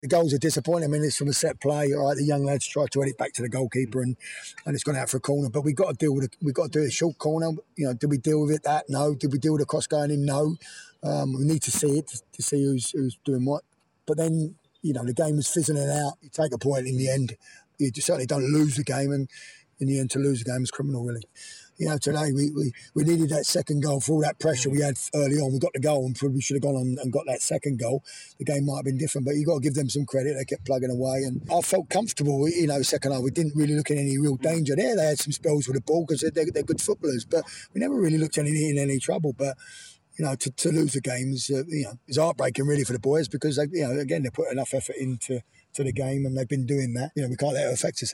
The goals are disappointing. I mean, it's from a set play. All right, the young lads tried to head it back to the goalkeeper, and it's gone out for a corner. But we got to deal with it. We got to do a short corner. You know, did we deal with it? That no. Did we deal with the cross going in? No. We need to see it to see who's doing what. But then, you know, the game was fizzling out. You take a point in the end. You certainly don't lose the game, and in the end, to lose the game is criminal, really. You know, today we needed that second goal for all that pressure we had early on. We got the goal and probably should have gone on and got that second goal. The game might have been different, but you've got to give them some credit. They kept plugging away, and I felt comfortable, you know, second half. We didn't really look in any real danger there. They had some spells with the ball because they're good footballers, but we never really looked in any trouble. But you know, to lose the game is, you know, is heartbreaking really for the boys because they, you know, again, they put enough effort into the game and they've been doing that. You know, we can't let it affect us.